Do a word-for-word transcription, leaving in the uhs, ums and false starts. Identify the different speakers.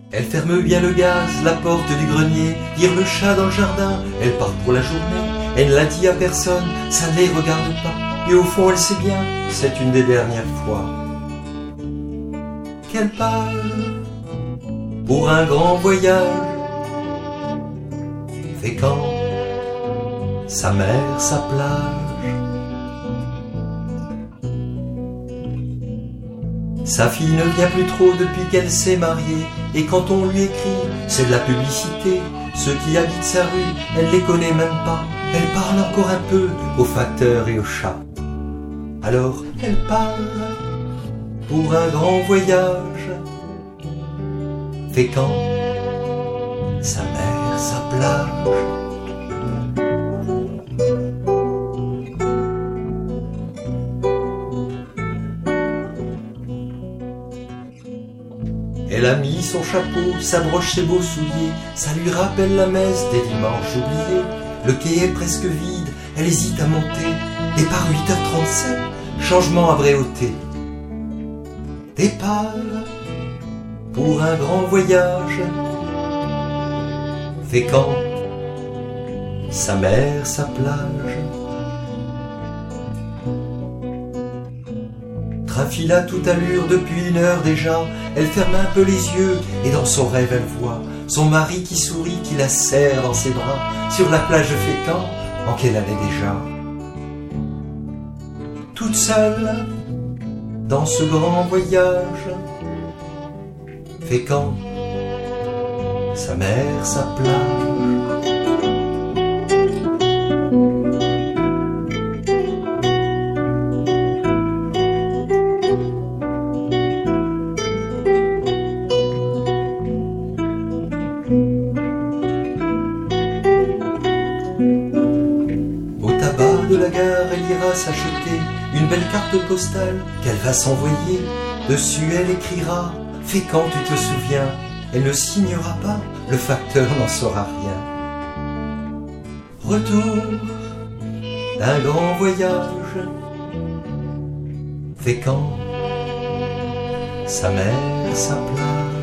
Speaker 1: Elle ferme bien le gaz, la porte du grenier, tire le chat dans le jardin, elle part pour la journée. Elle ne l'a dit à personne, ça ne les regarde pas. Et au fond, elle sait bien, c'est une des dernières fois qu'elle part pour un grand voyage. Fécamp, sa mer, sa plage. Sa fille ne vient plus trop depuis qu'elle s'est mariée. Et quand on lui écrit, c'est de la publicité. Ceux qui habitent sa rue, elle les connaît même pas. Elle parle encore un peu aux facteurs et aux chats. Alors elle part pour un grand voyage. Fécamp, sa mer, sa plage. Elle a mis son chapeau, sa broche, ses beaux souliers. Ça lui rappelle la messe des dimanches oubliés. Le quai est presque vide, elle hésite à monter. Et par huit heures trente-sept, changement à Bréauté. Départ pour un grand voyage. Fécamp, sa mer, sa plage. Trafile à toute allure depuis une heure déjà. Elle ferme un peu les yeux et dans son rêve elle voit son mari qui sourit, qui la serre dans ses bras sur la plage de Fécamp en quelle année déjà. Toute seule dans ce grand voyage. Fécamp, sa mer, sa plage. Au tabac de la gare, elle ira s'acheter une belle carte postale qu'elle va s'envoyer. Dessus, elle écrira « Fécamp, tu te souviens ?» Elle ne signera pas, le facteur n'en saura rien. Retour d'un grand voyage. Fécamp, sa mer, sa plage.